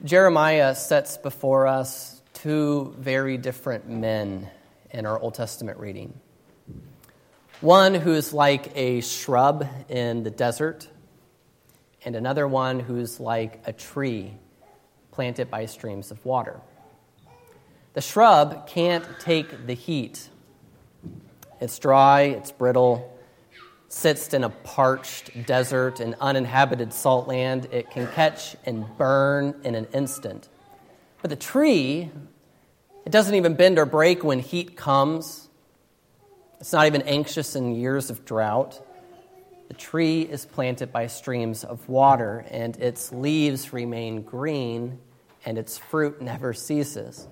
Jeremiah sets before us two very different men in our Old Testament reading. One who's like a shrub in the desert, and another one who's like a tree planted by streams of water. The shrub can't take the heat. It's dry, it's brittle, sits in a parched desert and uninhabited salt land. It can catch and burn in an instant. But the tree, it doesn't even bend or break when heat comes. It's not even anxious in years of drought. The tree is planted by streams of water, and its leaves remain green, and its fruit never ceases.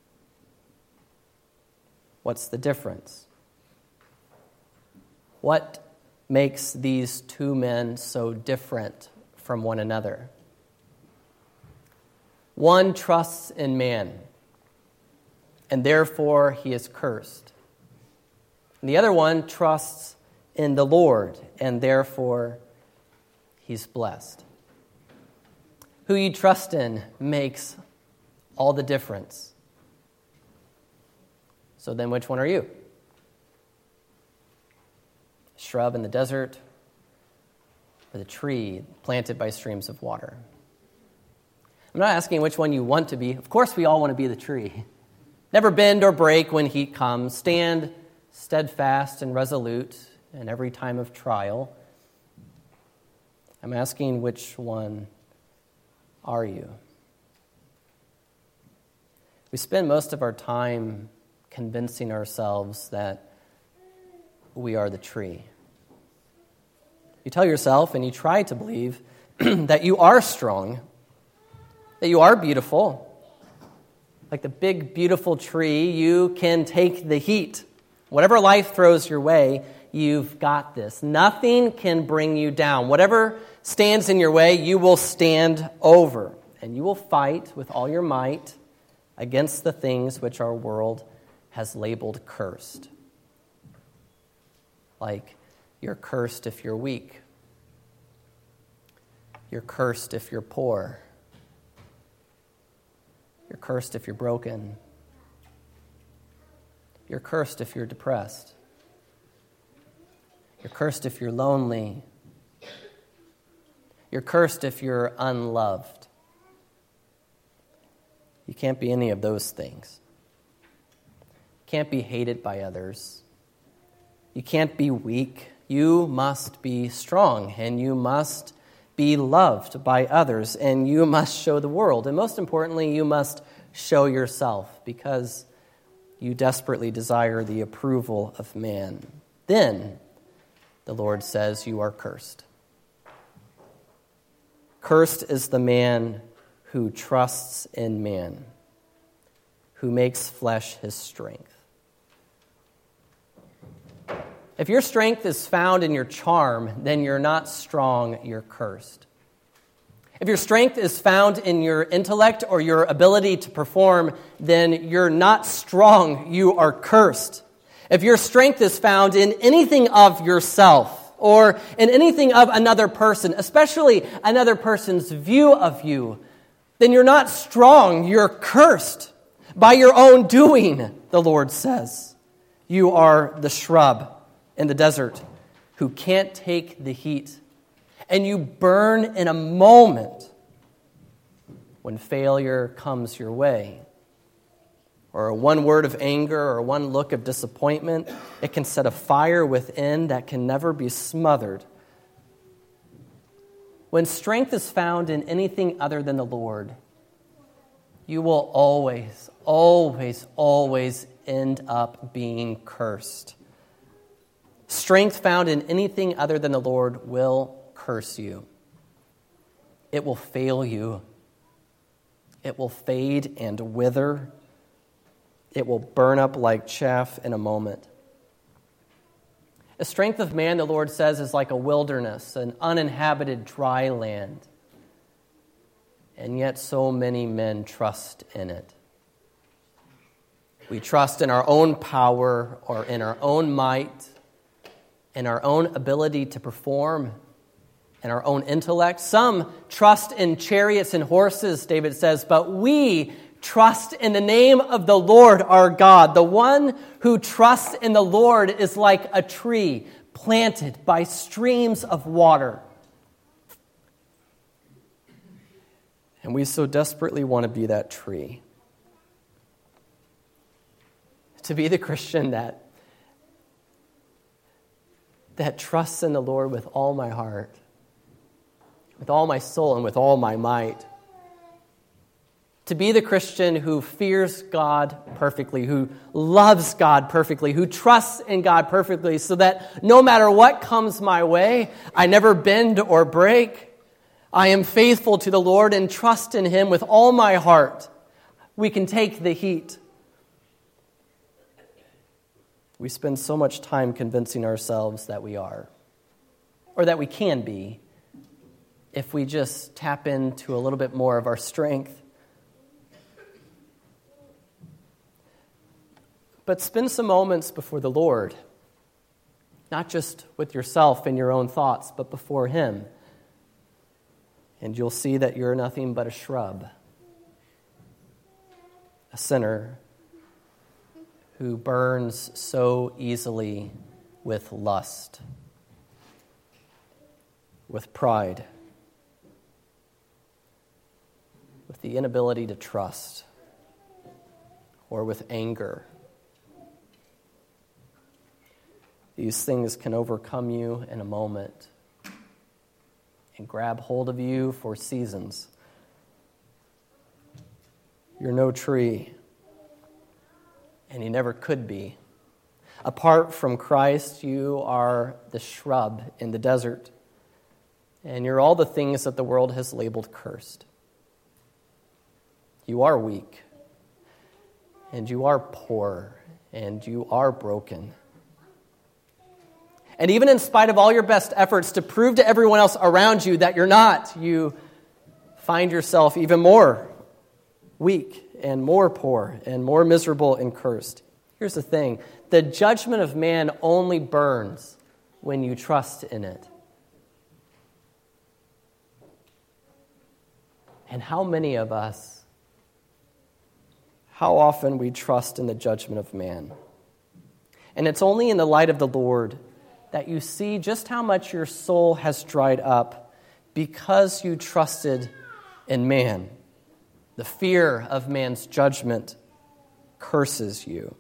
What's the difference? What makes these two men so different from one another? One trusts in man, and therefore he is cursed. And the other one trusts in the Lord, and therefore he's blessed. Who you trust in makes all the difference. So then which one are you? A shrub in the desert, or the tree planted by streams of water? I'm not asking which one you want to be. Of course we all want to be the tree. Never bend or break when heat comes. Stand steadfast and resolute in every time of trial. I'm asking which one are you? We spend most of our time convincing ourselves that we are the tree. You tell yourself and you try to believe that you are strong, that you are beautiful. Like the big, beautiful tree, you can take the heat. Whatever life throws your way, you've got this. Nothing can bring you down. Whatever stands in your way, you will stand over. And you will fight with all your might against the things which our world has labeled cursed. Like, you're cursed if you're weak. You're cursed if you're poor. You're cursed if you're broken. You're cursed if you're depressed. You're cursed if you're lonely. You're cursed if you're unloved. You can't be any of those things. You can't be hated by others. You can't be weak. You must be strong, and you must be loved by others, and you must show the world. And most importantly, you must show yourself, because you desperately desire the approval of man. Then, the Lord says, you are cursed. Cursed is the man who trusts in man, who makes flesh his strength. If your strength is found in your charm, then you're not strong, you're cursed. If your strength is found in your intellect or your ability to perform, then you're not strong, you are cursed. If your strength is found in anything of yourself or in anything of another person, especially another person's view of you, then you're not strong, you're cursed. By your own doing, the Lord says. You are the shrub in the desert who can't take the heat, and you burn in a moment when failure comes your way. Or one word of anger or one look of disappointment, it can set a fire within that can never be smothered. When strength is found in anything other than the Lord, you will always, always, always end up being cursed. Strength found in anything other than the Lord will curse you. It will fail you. It will fade and wither. It will burn up like chaff in a moment. The strength of man, the Lord says, is like a wilderness, an uninhabited dry land. And yet so many men trust in it. We trust in our own power or in our own might, in our own ability to perform. and our own intellect. Some trust in chariots and horses, David says, but we trust in the name of the Lord our God. The one who trusts in the Lord is like a tree planted by streams of water. And we so desperately want to be that tree. To be the Christian that trusts in the Lord with all my heart, with all my soul, and with all my might. To be the Christian who fears God perfectly, who loves God perfectly, who trusts in God perfectly, so that no matter what comes my way, I never bend or break. I am faithful to the Lord and trust in Him with all my heart. We can take the heat. We spend so much time convincing ourselves that we are, or that we can be, if we just tap into a little bit more of our strength. But spend some moments before the Lord, not just with yourself and your own thoughts, but before Him. And you'll see that you're nothing but a shrub, a sinner who burns so easily with lust, with pride, with the inability to trust, or with anger. These things can overcome you in a moment and grab hold of you for seasons. You're no tree, and you never could be. Apart from Christ, you are the shrub in the desert, and you're all the things that the world has labeled cursed. You are weak, and you are poor, and you are broken. And even in spite of all your best efforts to prove to everyone else around you that you're not, you find yourself even more weak and more poor and more miserable and cursed. Here's the thing. The judgment of man only burns when you trust in it. And how many of us, how often we trust in the judgment of man? And it's only in the light of the Lord that you see just how much your soul has dried up because you trusted in man. The fear of man's judgment curses you.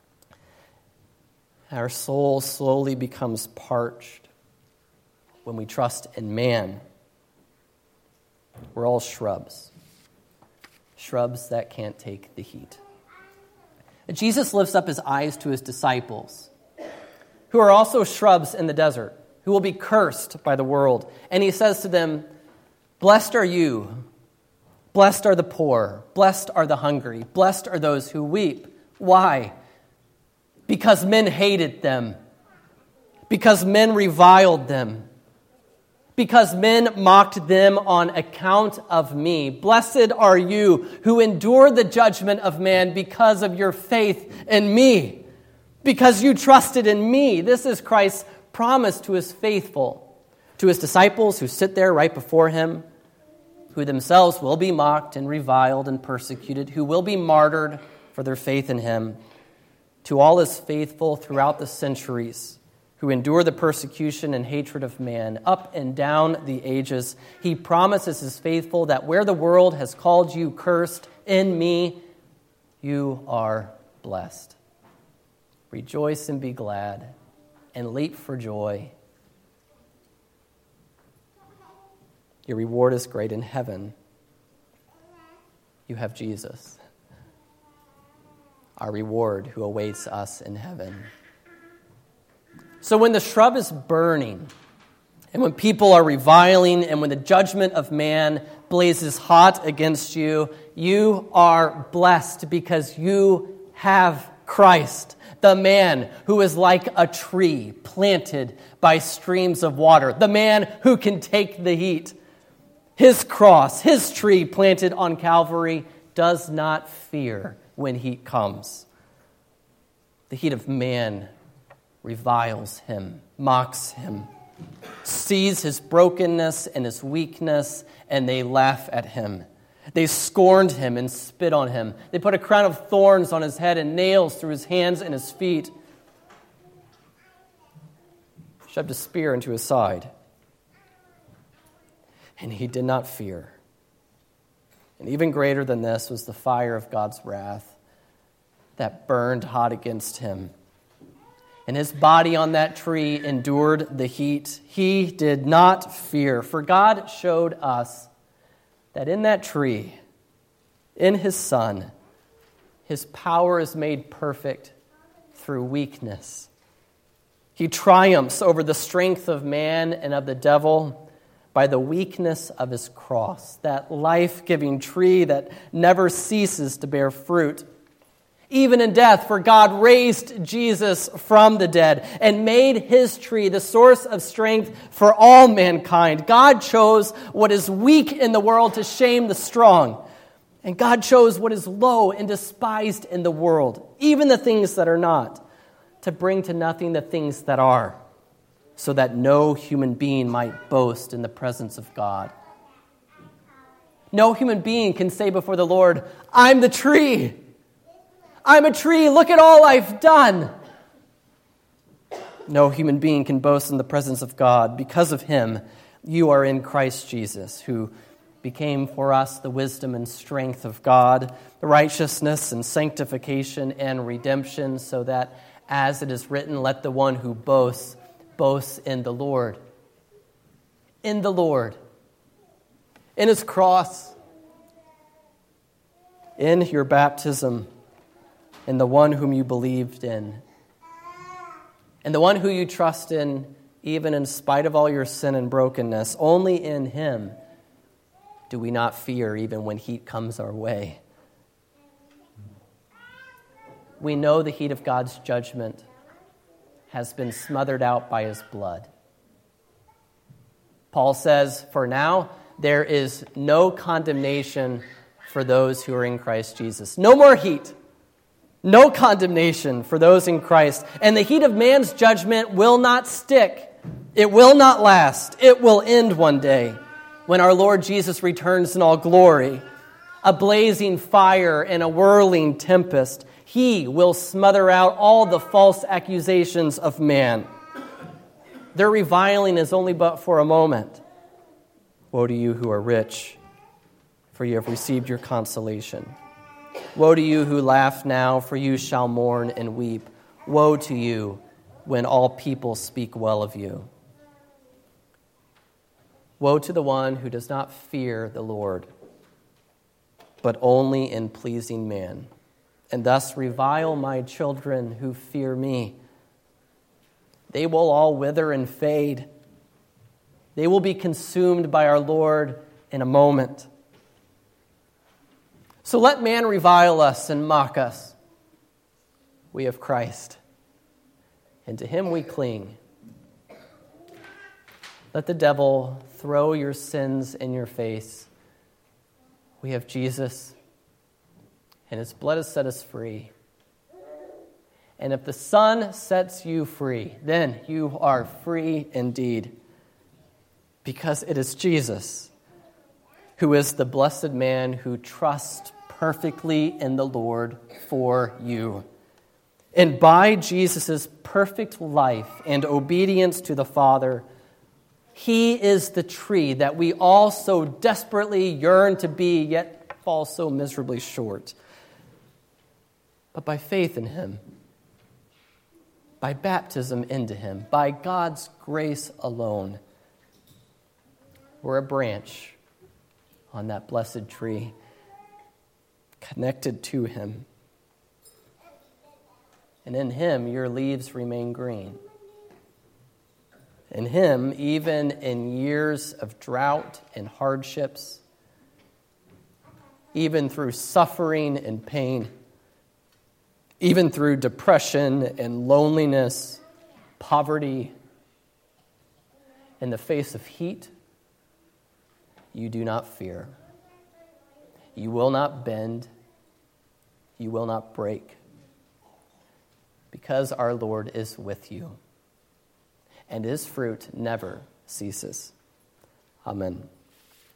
Our soul slowly becomes parched when we trust in man. We're all shrubs. Shrubs that can't take the heat. Jesus lifts up his eyes to his disciples, who are also shrubs in the desert, who will be cursed by the world. And he says to them, "Blessed are you, blessed are the poor, blessed are the hungry, blessed are those who weep." Why? Because men hated them, because men reviled them, because men mocked them on account of me. Blessed are you who endure the judgment of man because of your faith in me. Because you trusted in me. This is Christ's promise to his faithful, to his disciples who sit there right before him, who themselves will be mocked and reviled and persecuted, who will be martyred for their faith in him, to all his faithful throughout the centuries, who endure the persecution and hatred of man up and down the ages. He promises his faithful that where the world has called you cursed, in me you are blessed. Rejoice and be glad, and leap for joy. Your reward is great in heaven. You have Jesus, our reward, who awaits us in heaven. So when the shrub is burning, and when people are reviling, and when the judgment of man blazes hot against you, you are blessed because you have Christ, the man who is like a tree planted by streams of water, the man who can take the heat. His cross, his tree planted on Calvary, does not fear when heat comes. The heat of man reviles him, mocks him, sees his brokenness and his weakness, and they laugh at him. They scorned him and spit on him. They put a crown of thorns on his head and nails through his hands and his feet. Shoved a spear into his side. And he did not fear. And even greater than this was the fire of God's wrath that burned hot against him. And his body on that tree endured the heat. He did not fear, for God showed us that in that tree, in his Son, his power is made perfect through weakness. He triumphs over the strength of man and of the devil by the weakness of his cross, that life-giving tree that never ceases to bear fruit. Even in death, for God raised Jesus from the dead and made his tree the source of strength for all mankind. God chose what is weak in the world to shame the strong. And God chose what is low and despised in the world, even the things that are not, to bring to nothing the things that are, so that no human being might boast in the presence of God. No human being can say before the Lord, I'm the tree. I'm a tree. Look at all I've done. No human being can boast in the presence of God. Because of him, you are in Christ Jesus, who became for us the wisdom and strength of God, the righteousness and sanctification and redemption, so that, as it is written, let the one who boasts, boasts in the Lord. In the Lord. In his cross. In your baptism. In the one whom you believed in. And the one who you trust in, even in spite of all your sin and brokenness. Only in him do we not fear, even when heat comes our way. We know the heat of God's judgment has been smothered out by his blood. Paul says, for now, there is no condemnation for those who are in Christ Jesus. No more heat. No condemnation for those in Christ. And the heat of man's judgment will not stick. It will not last. It will end one day when our Lord Jesus returns in all glory. A blazing fire and a whirling tempest. He will smother out all the false accusations of man. Their reviling is only but for a moment. Woe to you who are rich, for you have received your consolation. Woe to you who laugh now, for you shall mourn and weep. Woe to you when all people speak well of you. Woe to the one who does not fear the Lord, but only in pleasing man, and thus revile my children who fear me. They will all wither and fade. They will be consumed by our Lord in a moment. So let man revile us and mock us. We have Christ, and to him we cling. Let the devil throw your sins in your face. We have Jesus, and his blood has set us free. And if the Son sets you free, then you are free indeed, because it is Jesus who is the blessed man who trusts perfectly in the Lord for you. And by Jesus' perfect life and obedience to the Father, he is the tree that we all so desperately yearn to be, yet fall so miserably short. But by faith in him, by baptism into him, by God's grace alone, we're a branch on that blessed tree, connected to him. And in him, your leaves remain green. In him, even in years of drought and hardships, even through suffering and pain, even through depression and loneliness, poverty, in the face of heat, you do not fear. You will not bend. You will not break. Because our Lord is with you. and his fruit never ceases. Amen.